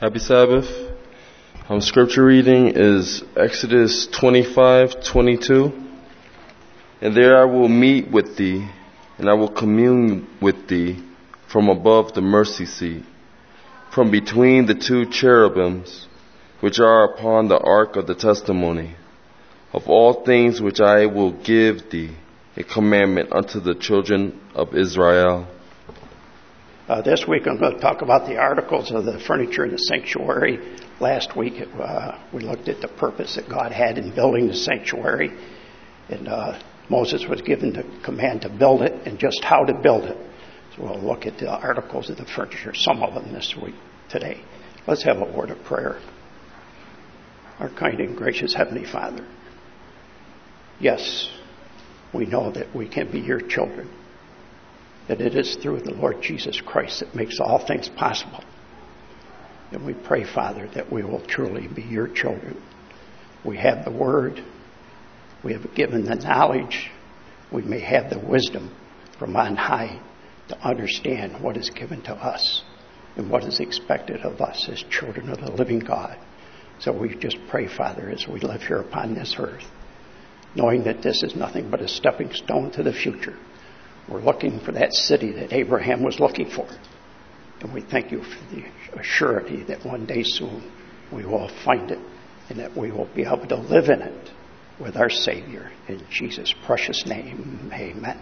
Happy Sabbath. Scripture reading is Exodus 25:22. And there I will meet with thee, and I will commune with thee from above the mercy seat, from between the two cherubims, which are upon the ark of the testimony, of all things which I will give thee a commandment unto the children of Israel. This week I'm going to talk about the articles of the furniture in the sanctuary. Last week we looked at the purpose that God had in building the sanctuary, and Moses was given the command to build it and just how to build it. So we'll look at the articles of the furniture, some of them this week, today. Let's have a word of prayer. Our kind and gracious Heavenly Father, yes, we know that we can be your children, that it is through the Lord Jesus Christ that makes all things possible. And we pray, Father, that we will truly be your children. We have the word. We have given the knowledge. We may have the wisdom from on high to understand what is given to us and what is expected of us as children of the living God. So we just pray, Father, as we live here upon this earth, knowing that this is nothing but a stepping stone to the future. We're looking for that city that Abraham was looking for. And we thank you for the assurity that one day soon we will find it and that we will be able to live in it with our Savior. In Jesus' precious name, amen.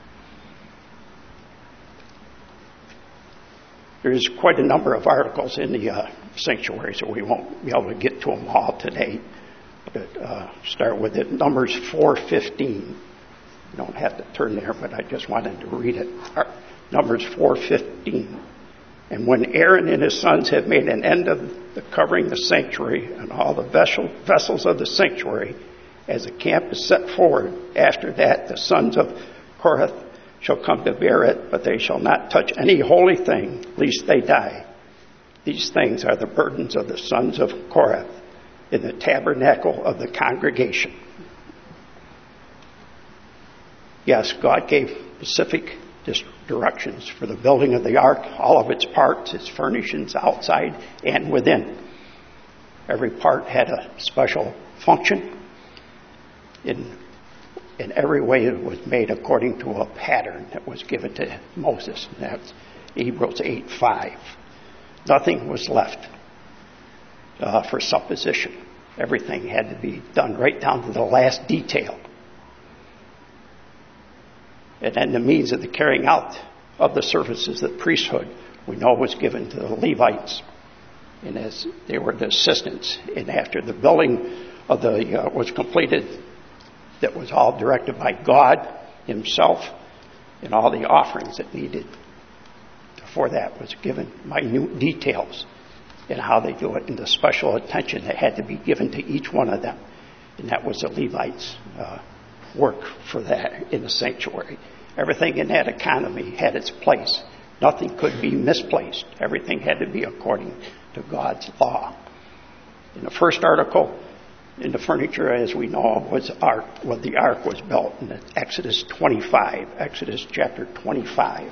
There's quite a number of articles in the sanctuary, so we won't be able to get to them all today. But start with it. Numbers 4:15. You don't have to turn there, but I just wanted to read it. Numbers 4:15. And when Aaron and his sons had made an end of the covering the sanctuary and all the vessels of the sanctuary, as the camp is set forward, after that the sons of Kohath shall come to bear it, but they shall not touch any holy thing, lest they die. These things are the burdens of the sons of Kohath in the tabernacle of the congregation. Yes, God gave specific directions for the building of the ark, all of its parts, its furnishings outside and within. Every part had a special function. In every way it was made according to a pattern that was given to Moses. That's Hebrews 8:5. Nothing was left for supposition. Everything had to be done right down to the last detail. And then the means of the carrying out of the services of the priesthood, we know was given to the Levites. And as they were the assistants. And after the building of was completed, that was all directed by God himself, and all the offerings that needed for that was given minute details in how they do it, and the special attention that had to be given to each one of them. And that was the Levites' work for that in the sanctuary. Everything in that economy had its place. Nothing could be misplaced. Everything had to be according to God's law. In the first article in the furniture, as we know, was ark. Well, the ark was built in Exodus 25. Exodus chapter 25.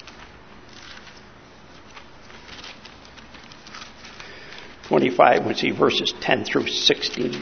We see verses 10 through 16.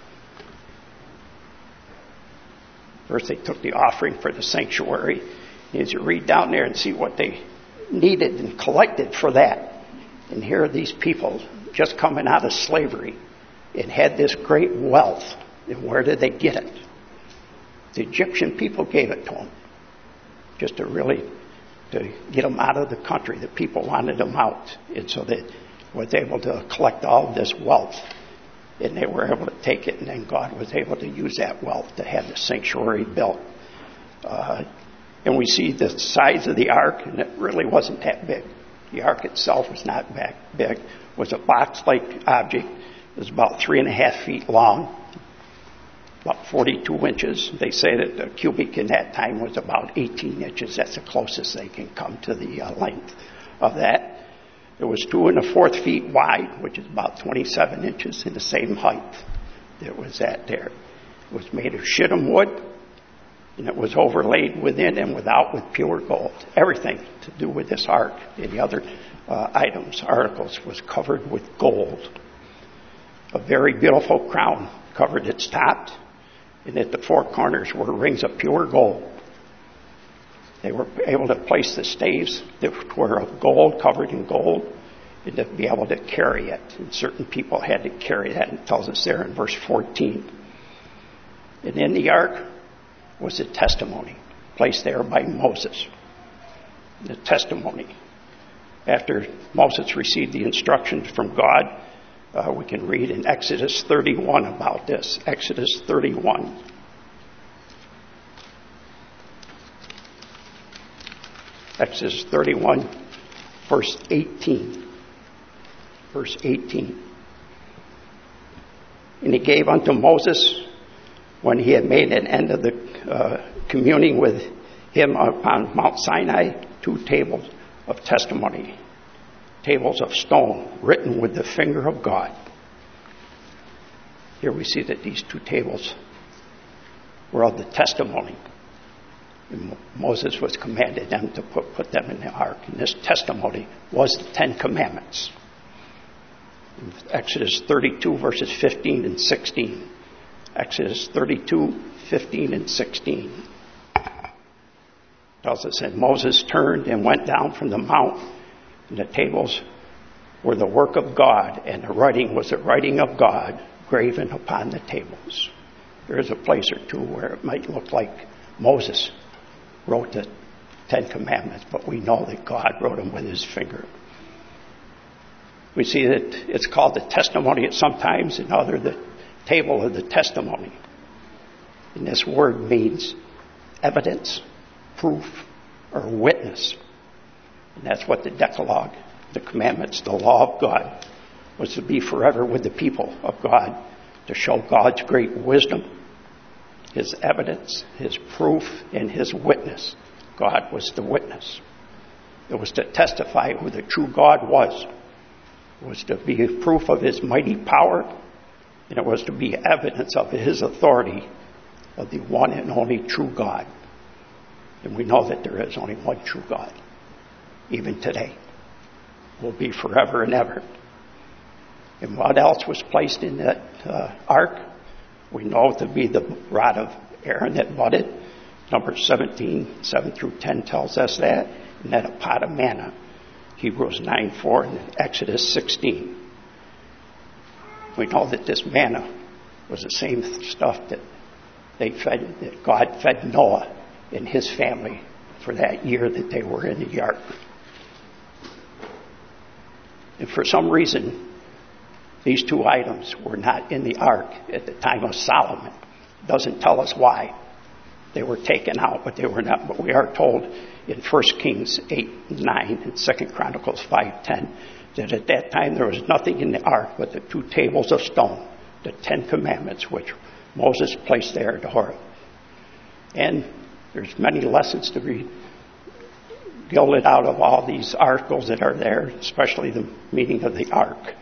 First, they took the offering for the sanctuary. And as you read down there and see what they needed and collected for that. And here are these people just coming out of slavery and had this great wealth. And where did they get it? The Egyptian people gave it to them. Just to get them out of the country. The people wanted them out. And so they was able to collect all of this wealth. And they were able to take it, and then God was able to use that wealth to have the sanctuary built. And we see the size of the ark, and it really wasn't that big. The ark itself was not that big. It was a box-like object. It was about 3.5 feet long, about 42 inches. They say that the cubic in that time was about 18 inches. That's the closest they can come to the length of that. It was 2 1/4 feet wide, which is about 27 inches in the same height that was that there. It was made of shittim wood, And it was overlaid within and without with pure gold. Everything to do with this ark and the other articles, was covered with gold. A very beautiful crown covered its top, and at the four corners were rings of pure gold. They were able to place the staves that were of gold, covered in gold, and to be able to carry it. And certain people had to carry that, and it tells us there in verse 14. And in the ark was a testimony placed there by Moses. The testimony. After Moses received the instructions from God, we can read in Exodus 31 about this. Exodus 31. Exodus 31, verse 18. Verse 18. And he gave unto Moses, when he had made an end of the communing with him upon Mount Sinai, 2 tables of testimony, tables of stone, written with the finger of God. Here we see that these 2 tables were of the testimony. And Moses was commanded them to put them in the ark. And this testimony was the 10 Commandments. Exodus 32, verses 15 and 16. Exodus 32, 15 and 16. Tells us that Moses turned and went down from the mount, and the tables were the work of God, and the writing was the writing of God graven upon the tables. There is a place or two where it might look like Moses wrote the 10 Commandments, but we know that God wrote them with his finger. We see that it's called the testimony at sometimes, and other the table of the testimony. And this word means evidence, proof, or witness. And that's what the Decalogue, the commandments, the law of God, was to be forever with the people of God, to show God's great wisdom, his evidence, his proof, and his witness. God was the witness. It was to testify who the true God was. It was to be proof of his mighty power, and it was to be evidence of his authority, of the one and only true God. And we know that there is only one true God, even today. Will be forever and ever. And what else was placed in that ark? We know it to be the rod of Aaron that budded. Numbers 17, 7 through 10 tells us that. And then a pot of manna. Hebrews 9:4 and Exodus 16. We know that this manna was the same stuff that that God fed Noah and his family for that year that they were in the ark. And for some reason, these 2 items were not in the ark at the time of Solomon. It doesn't tell us why. They were taken out, but they were not. But we are told in 1 Kings 8:9 and 2 Chronicles 5:10 that at that time there was nothing in the ark but the 2 tables of stone, the 10 Commandments, which Moses placed there at Horeb. And there's many lessons to be gilded out of all these articles that are there, especially the meaning of the ark.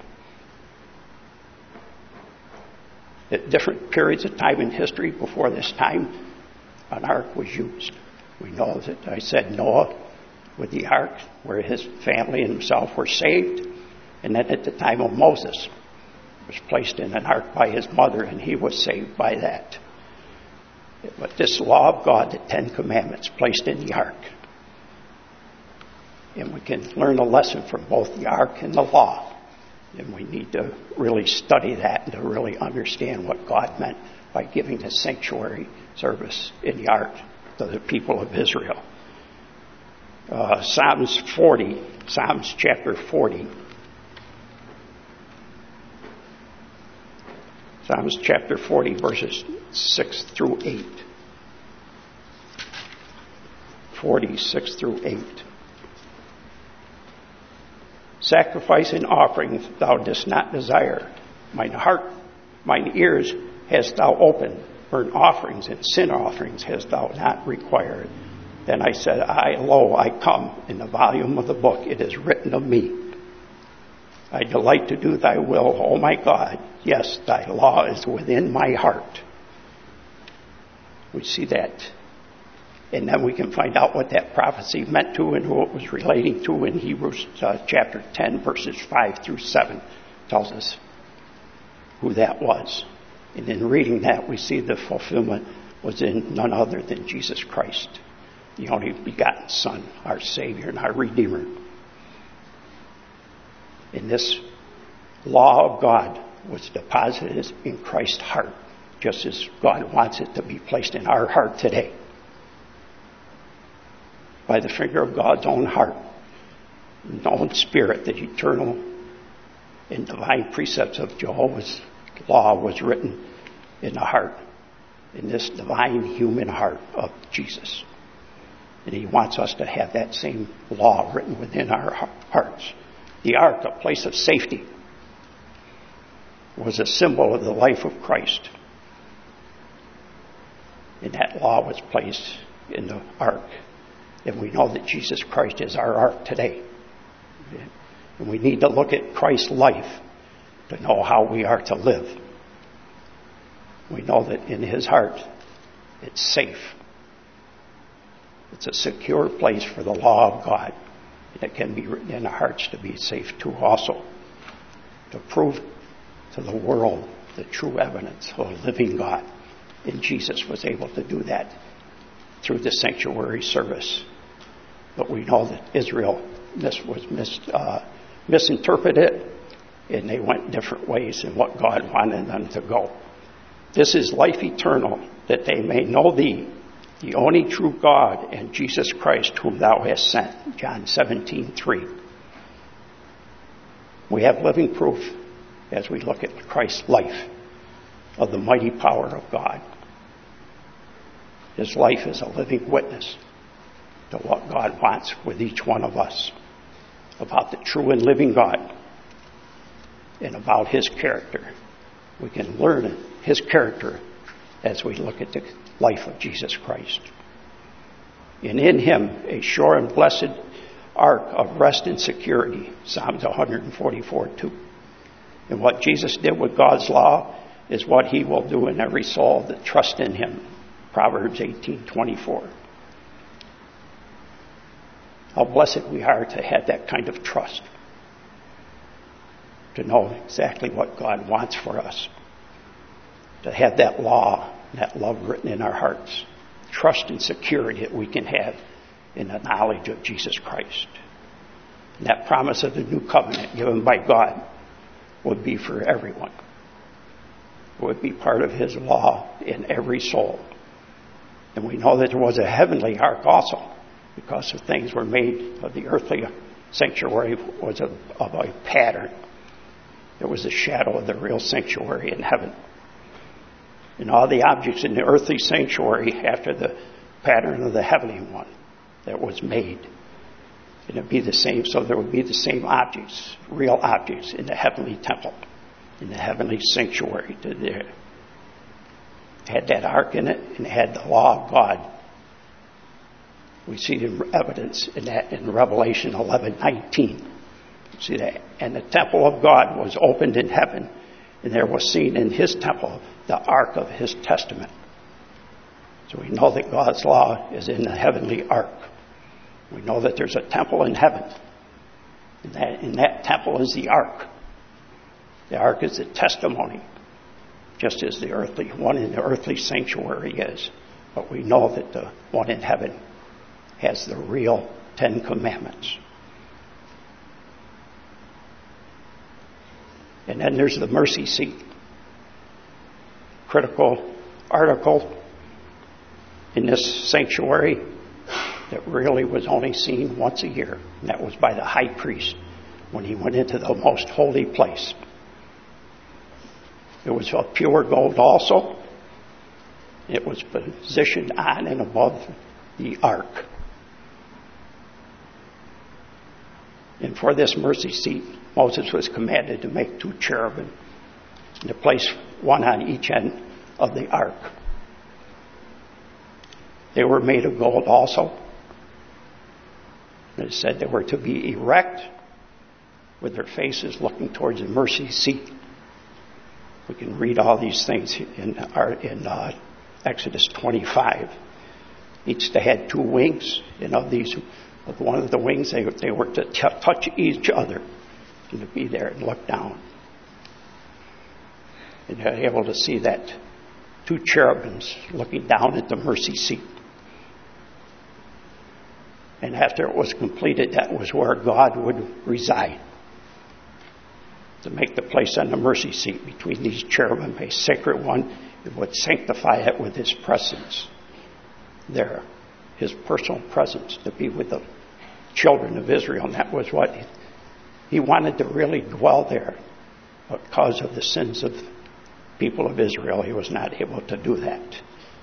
At different periods of time in history before this time, an ark was used. We know that I said Noah with the ark, where his family and himself were saved. And then at the time of Moses, was placed in an ark by his mother, and he was saved by that. But this law of God, the 10 Commandments, placed in the ark. And we can learn a lesson from both the ark and the law. And we need to really study that and to really understand what God meant by giving the sanctuary service in the ark to the people of Israel. Psalms chapter 40. Psalms chapter 40, verses 6 through 8. 46 through 8. Sacrifice and offerings thou dost not desire. Mine ears hast thou opened. Burnt offerings and sin offerings hast thou not required. Then I said, lo, I come. In the volume of the book it is written of me. I delight to do thy will, O my God. Yes, thy law is within my heart. We see that And then we can find out what that prophecy meant to and who it was relating to in Hebrews chapter 10, verses 5 through 7. Tells us who that was. And in reading that, we see the fulfillment was in none other than Jesus Christ, the only begotten Son, our Savior and our Redeemer. And this law of God was deposited in Christ's heart, just as God wants it to be placed in our heart today. By the finger of God's own heart, his own Spirit, the eternal and divine precepts of Jehovah's law was written in the heart, in this divine human heart of Jesus. And he wants us to have that same law written within our hearts. The ark, a place of safety, was a symbol of the life of Christ. And that law was placed in the ark. And we know that Jesus Christ is our ark today. And we need to look at Christ's life to know how we are to live. We know that in his heart, it's safe. It's a secure place for the law of God. And it can be written in our hearts to be safe too also. To prove to the world the true evidence of a living God. And Jesus was able to do that through the sanctuary service. But we know that Israel misinterpreted, and they went different ways in what God wanted them to go. This is life eternal, that they may know thee, the only true God, and Jesus Christ, whom thou hast sent. John 17:3. We have living proof as we look at Christ's life of the mighty power of God. His life is a living witness to what God wants with each one of us, about the true and living God, and about his character. We can learn his character as we look at the life of Jesus Christ. And in him, a sure and blessed ark of rest and security, Psalms 144:2. And what Jesus did with God's law is what he will do in every soul that trusts in him, Proverbs 18:24. How blessed we are to have that kind of trust, to know exactly what God wants for us, to have that law, that love written in our hearts, trust and security that we can have in the knowledge of Jesus Christ. And that promise of the new covenant given by God would be for everyone. It would be part of his law in every soul. And we know that there was a heavenly ark also, because the things were made of the earthly sanctuary was of a pattern. It was a shadow of the real sanctuary in heaven. And all the objects in the earthly sanctuary after the pattern of the heavenly one that was made. And it'd be the same, so there would be the same objects, real objects in the heavenly temple, in the heavenly sanctuary. It had that ark in it and it had the law of God. We see the evidence in that in Revelation 11:19. See that? And the temple of God was opened in heaven, and there was seen in his temple the ark of his testament. So we know that God's law is in the heavenly ark. We know that there's a temple in heaven, and in that temple is the ark. The ark is the testimony, just as the earthly one in the earthly sanctuary is. But we know that the one in heaven has the real 10 Commandments. And then there's the mercy seat. Critical article in this sanctuary that really was only seen once a year. And that was by the high priest when he went into the most holy place. It was of pure gold also. It was positioned on and above the ark. And for this mercy seat, Moses was commanded to make 2 cherubim and to place one on each end of the ark. They were made of gold also. And it said they were to be erect with their faces looking towards the mercy seat. We can read all these things in Exodus 25. Each they had 2 wings, and of one of the wings they were to touch each other and to be there and look down. And they're able to see that 2 cherubims looking down at the mercy seat. And after it was completed, that was where God would reside, to make the place on the mercy seat between these cherubim a sacred one. It would sanctify it with His presence there, His personal presence, to be with the children of Israel. And that was what He wanted to really dwell there. Because of the sins of the people of Israel, He was not able to do that.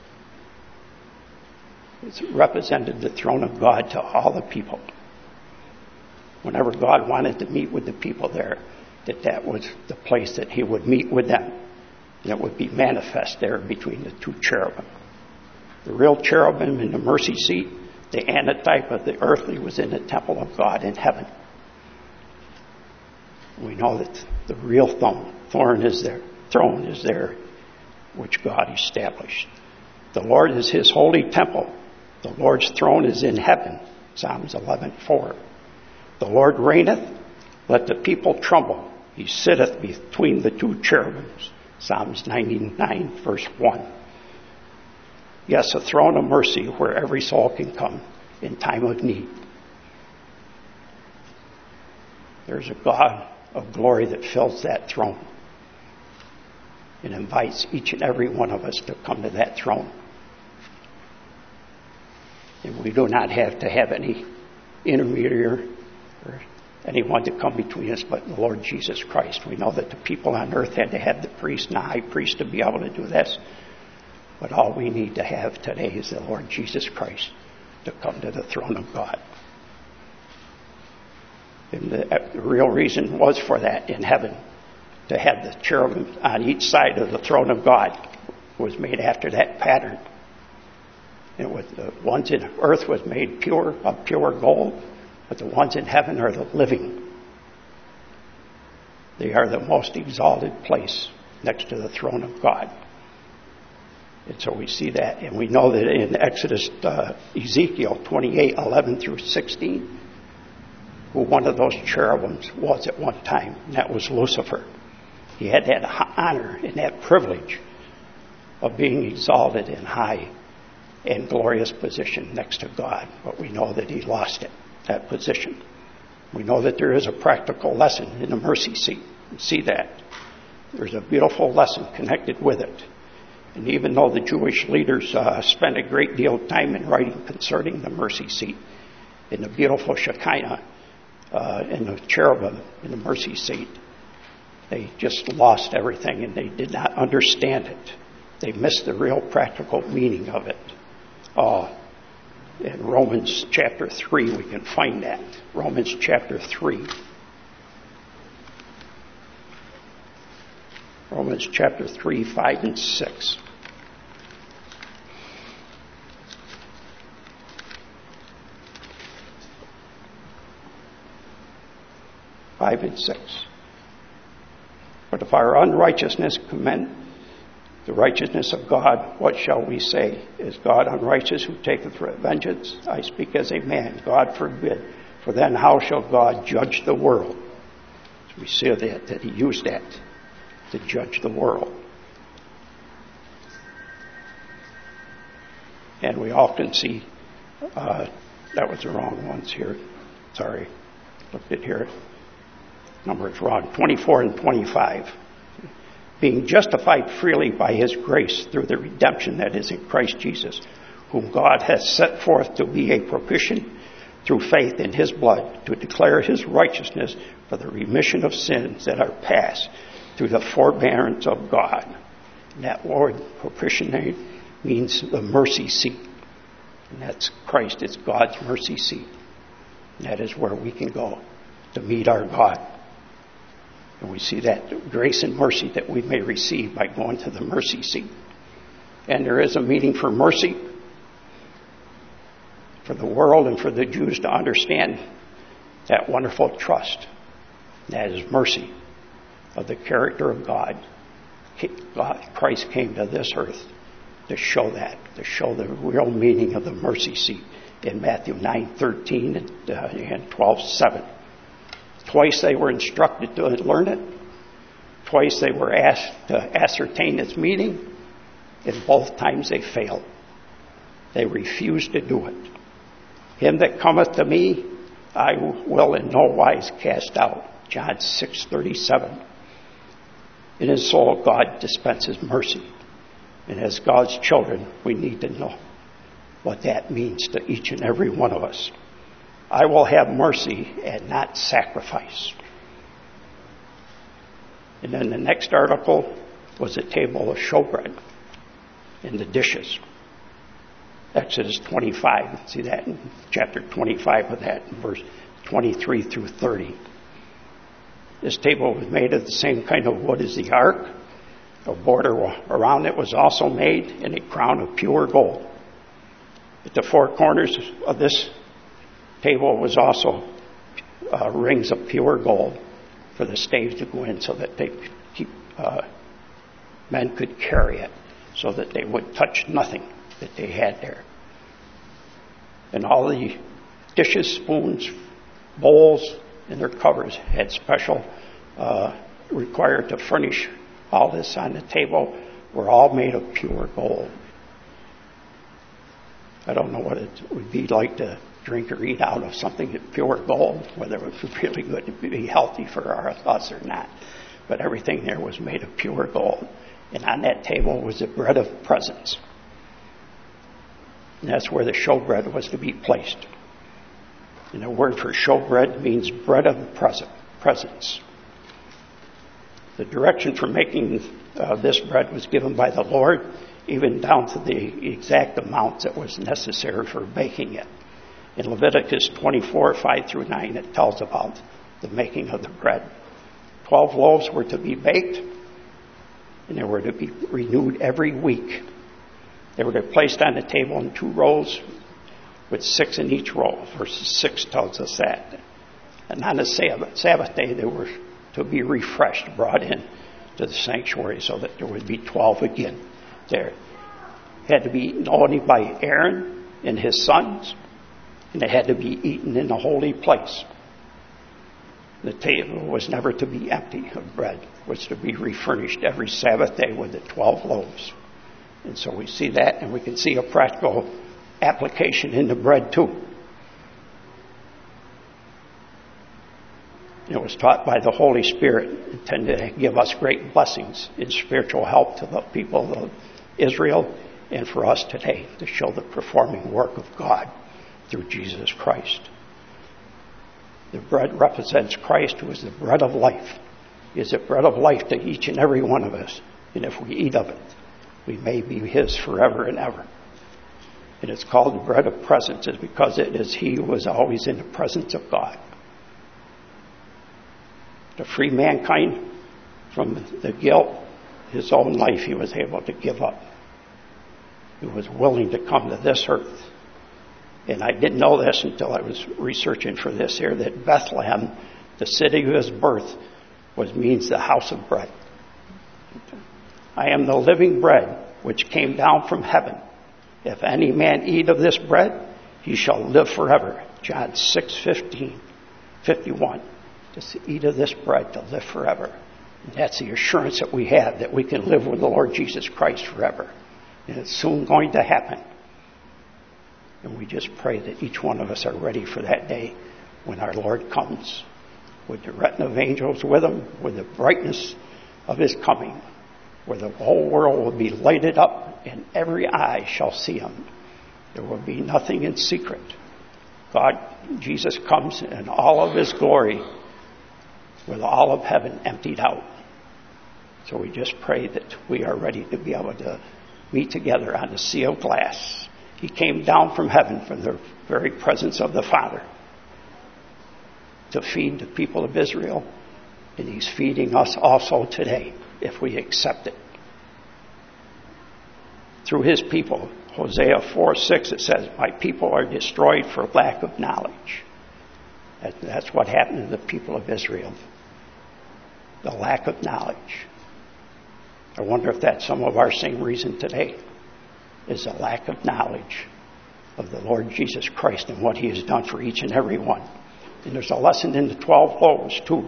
It represented the throne of God to all the people. Whenever God wanted to meet with the people there, that was the place that He would meet with them. And it would be manifest there between the 2 cherubim. The real cherubim in the mercy seat, the antitype of the earthly, was in the temple of God in heaven. We know that the real throne is there, which God established. The Lord is His holy temple. The Lord's throne is in heaven. Psalms 11:4. The Lord reigneth, let the people tremble. He sitteth between the 2 cherubims. Psalms 99, verse 1. Yes, a throne of mercy where every soul can come in time of need. There's a God of glory that fills that throne and invites each and every one of us to come to that throne. And we do not have to have any intermediary or anyone to come between us but the Lord Jesus Christ. We know that the people on earth had to have the priest and the high priest to be able to do this. But all we need to have today is the Lord Jesus Christ to come to the throne of God. And the real reason was for that in heaven, to have the cherubim on each side of the throne of God, was made after that pattern. And with the ones in earth was made of pure gold, but the ones in heaven are the living. They are the most exalted place next to the throne of God. And so we see that, and we know that in Ezekiel 28:11 through 16, who one of those cherubims was at one time, and that was Lucifer. He had that honor and that privilege of being exalted in high and glorious position next to God, but we know that he lost it, that position. We know that there is a practical lesson in the mercy seat. You see that. There's a beautiful lesson connected with it. And even though the Jewish leaders spent a great deal of time in writing concerning the mercy seat and the beautiful Shekinah and the cherubim in the mercy seat, they just lost everything and they did not understand it. They missed the real practical meaning of it. In Romans chapter 3 we can find that. Romans chapter 3. Romans chapter 3, 5 and 6. Five and 6. But if our unrighteousness commend the righteousness of God, what shall we say? Is God unrighteous who taketh vengeance? I speak as a man. God forbid. For then how shall God judge the world? So we see that he used that to judge the world. And we often see, that was the wrong ones here. Sorry, looked at here. Number is wrong. 24 and 25. Being justified freely by his grace through the redemption that is in Christ Jesus, whom God has set forth to be a propitiation through faith in his blood, to declare his righteousness for the remission of sins that are past through the forbearance of God. And that word propitiation means the mercy seat. And that's Christ. It's God's mercy seat. And that is where we can go to meet our God. And we see that grace and mercy that we may receive by going to the mercy seat. And there is a meaning for mercy for the world and for the Jews to understand that wonderful trust. That is mercy of the character of God. Christ came to this earth to show the real meaning of the mercy seat in Matthew 9:13 and 12:7. Twice they were instructed to learn it. Twice they were asked to ascertain its meaning, and both times they failed. They refused to do it. Him that cometh to me, I will in no wise cast out. John 6:37. And so God dispenses mercy. And as God's children, we need to know what that means to each and every one of us. I will have mercy and not sacrifice. And then the next article was a table of showbread and the dishes. Exodus 25. See that in chapter 25 of that, in verse 23 through 30. This table was made of the same kind of wood as the ark. A border around it was also made in a crown of pure gold. At the four corners of this table was also rings of pure gold for the staves to go in, so that men could carry it, so that they would touch nothing that they had there. And all the dishes, spoons, bowls, and their covers had special required to furnish all this on the table, were all made of pure gold. I don't know what it would be like to drink or eat out of something that's pure gold, whether it was really good to be healthy for us or not. But everything there was made of pure gold. And on that table was the bread of presence. And that's where the showbread was to be placed. And the word for showbread means bread of presence. The direction for making this bread was given by the Lord, even down to the exact amount that was necessary for baking it. In Leviticus 24, 5 through 9, it tells about the making of the bread. 12 loaves were to be baked, and they were to be renewed every week. They were to be placed on the table in 2 rows, with 6 in each row. Verse 6 tells us that. And on the Sabbath day, they were to be refreshed, brought in to the sanctuary, so that there would be 12 again there. It had to be eaten only by Aaron and his sons, and it had to be eaten in a holy place. The table was never to be empty of bread. It was to be refurnished every Sabbath day with the 12 loaves. And so we see that, and we can see a practical application in the bread too. It was taught by the Holy Spirit, intended to give us great blessings in spiritual help to the people of Israel and for us today, to show the performing work of God through Jesus Christ. The bread represents Christ, who is the bread of life. He is the bread of life to each and every one of us. And if we eat of it, we may be His forever and ever. And it's called the bread of presence because it is He who was always in the presence of God. To free mankind from the guilt, His own life He was able to give up. He was willing to come to this earth. And I didn't know this until I was researching for this here, that Bethlehem, the city of His birth, means the house of bread. I am the living bread which came down from heaven. If any man eat of this bread, he shall live forever. John 6:51. Just to eat of this bread to live forever. And that's the assurance that we have, that we can live with the Lord Jesus Christ forever. And it's soon going to happen. And we just pray that each one of us are ready for that day when our Lord comes, with the retinue of angels with Him, with the brightness of His coming, where the whole world will be lighted up and every eye shall see Him. There will be nothing in secret. Jesus comes in all of His glory, with all of heaven emptied out. So we just pray that we are ready to be able to meet together on the sea of glass. He came down from heaven, from the very presence of the Father, to feed the people of Israel. And He's feeding us also today, if we accept it. Through His people, Hosea 4:6, it says, "My people are destroyed for lack of knowledge." That's what happened to the people of Israel. The lack of knowledge. I wonder if that's some of our same reason today. is a lack of knowledge of the Lord Jesus Christ and what He has done for each and every one. And there's a lesson in the 12 loaves, too.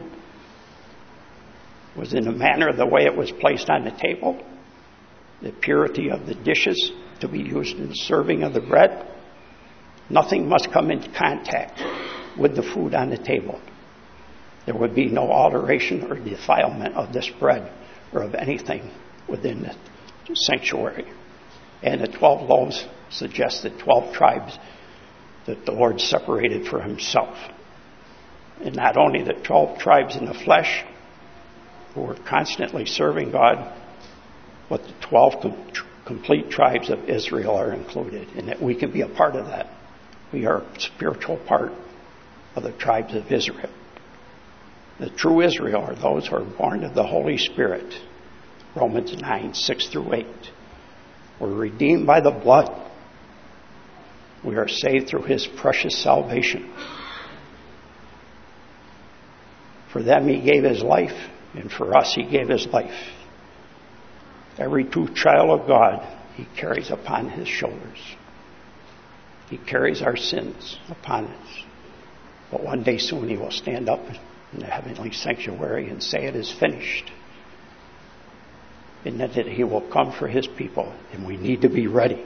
It was in the manner of the way it was placed on the table, the purity of the dishes to be used in the serving of the bread. Nothing must come into contact with the food on the table. There would be no alteration or defilement of this bread or of anything within the sanctuary. And the 12 loaves suggest the 12 tribes that the Lord separated for Himself. And not only the 12 tribes in the flesh who were constantly serving God, but the 12 complete tribes of Israel are included, and that we can be a part of that. We are a spiritual part of the tribes of Israel. The true Israel are those who are born of the Holy Spirit. Romans 9, 6 through 8. We're redeemed by the blood. We are saved through His precious salvation. For them He gave His life, and for us He gave His life. Every true child of God He carries upon His shoulders. He carries our sins upon us. But one day soon He will stand up in the heavenly sanctuary and say it is finished. And that He will come for His people, and we need to be ready.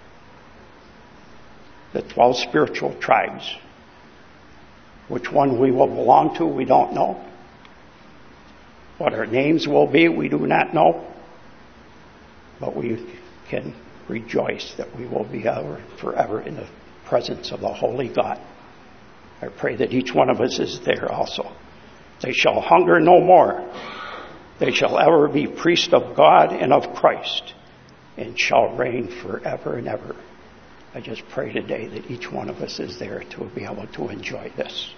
The 12 spiritual tribes. Which one we will belong to, we don't know. What our names will be, we do not know. But we can rejoice that we will be forever in the presence of the Holy God. I pray that each one of us is there also. They shall hunger no more. They shall ever be priests of God and of Christ, and shall reign forever and ever. I just pray today that each one of us is there to be able to enjoy this.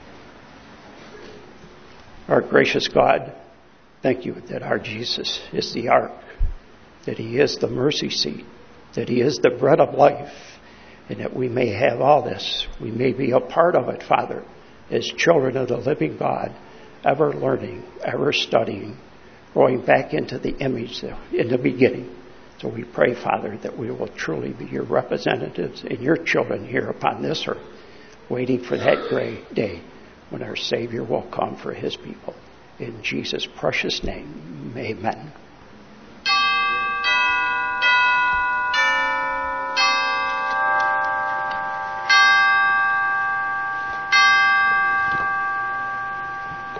Our gracious God, thank You that our Jesus is the ark, that He is the mercy seat, that He is the bread of life, and that we may have all this. We may be a part of it, Father, as children of the living God, ever learning, ever studying, going back into the image in the beginning. So we pray, Father, that we will truly be Your representatives and Your children here upon this earth, waiting for that great day when our Savior will come for His people. In Jesus' precious name, amen.